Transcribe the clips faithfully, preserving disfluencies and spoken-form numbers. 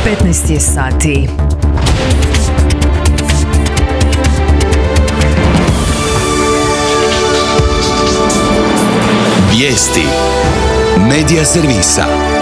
petnaest je sati. Vijesti Medija servisa.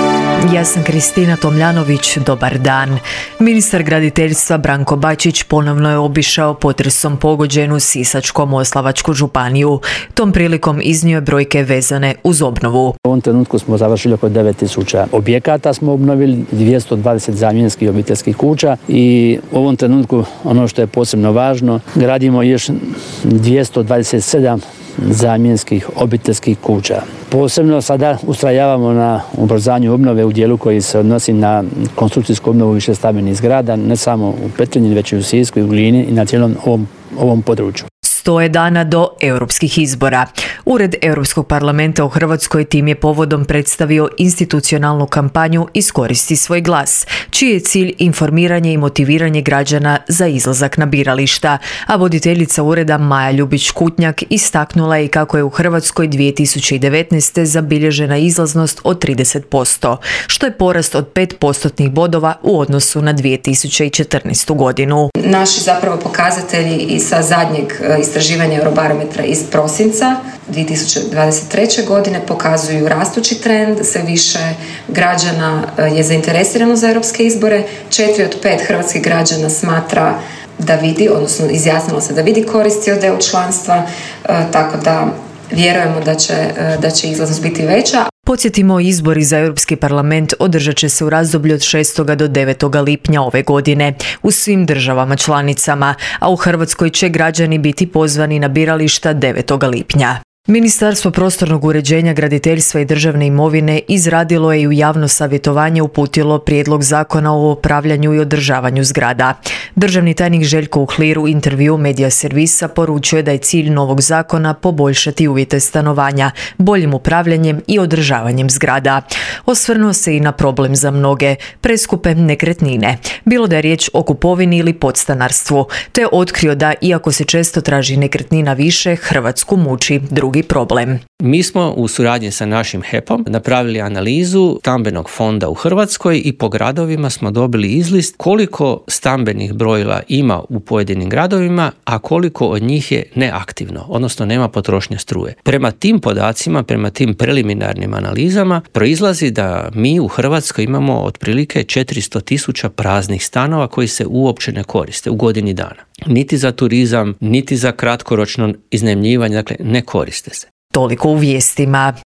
Ja sam Kristina Tomljanović, dobar dan. Ministar graditeljstva Branko Bačić ponovno je obišao potresom pogođenu Sisačko-moslavačku županiju. Tom prilikom iznio je brojke vezane uz obnovu. U ovom trenutku smo završili oko devet tisuća objekata, smo obnovili dvjesto dvadeset zamjenskih obiteljskih kuća i u ovom trenutku ono što je posebno važno, gradimo još dvjesto dvadeset sedam zamjenskih obiteljskih kuća. Posebno sada ustrajavamo na ubrzanju obnove u dijelu koji se odnosi na konstrukcijsku obnovu višestambenih zgrada, ne samo u Petrinji, već i u Sisku i u Glini i na cijelom ovom, ovom području. Sto je dana do europskih izbora. Ured Europskog parlamenta u Hrvatskoj tim je povodom predstavio institucionalnu kampanju Iskoristi svoj glas, čiji je cilj informiranje i motiviranje građana za izlazak na birališta, a voditeljica ureda Maja Ljubić-Kutnjak istaknula je kako je u Hrvatskoj dvije tisuće devetnaeste. zabilježena izlaznost od trideset posto, što je porast od pet postotnih bodova u odnosu na dvije tisuće četrnaestu. godinu. Naši zapravo pokazatelji i sa zadnjeg istraživanja Eurobarometra iz prosinca dvije tisuće dvadeset treće. godine pokazuju rastući trend, sve više građana je zainteresirano za europske izbore, četiri od pet hrvatskih građana smatra da vidi, odnosno izjasnilo se da vidi koristi od E U članstva, tako da vjerujemo da će, da će izlaznost biti veća. Podsjetimo, izbori za Europski parlament održat će se u razdoblju od šestog do devetog lipnja ove godine u svim državama članicama, a u Hrvatskoj će građani biti pozvani na birališta devetog lipnja. Ministarstvo prostornog uređenja, graditeljstva i državne imovine izradilo je i u javno savjetovanje uputilo prijedlog zakona o upravljanju i održavanju zgrada. Državni tajnik Željko Uhlir u intervju Medija servisa poručuje da je cilj novog zakona poboljšati uvjete stanovanja, boljim upravljanjem i održavanjem zgrada. Osvrnuo se i na problem za mnoge, preskupe nekretnine, bilo da je riječ o kupovini ili podstanarstvu, te otkrio da, iako se često traži nekretnina više, Hrvatsku muči drugi problem. Mi smo u suradnji sa našim H E P-om napravili analizu stambenog fonda u Hrvatskoj i po gradovima smo dobili izlist koliko stambenih brojila ima u pojedinim gradovima, a koliko od njih je neaktivno, odnosno nema potrošnje struje. Prema tim podacima, prema tim preliminarnim analizama, proizlazi da mi u Hrvatskoj imamo otprilike četiristo tisuća praznih stanova koji se uopće ne koriste u godini dana. Niti za turizam, niti za kratkoročno iznajmljivanje, dakle ne koriste se. Toliko u vijestima.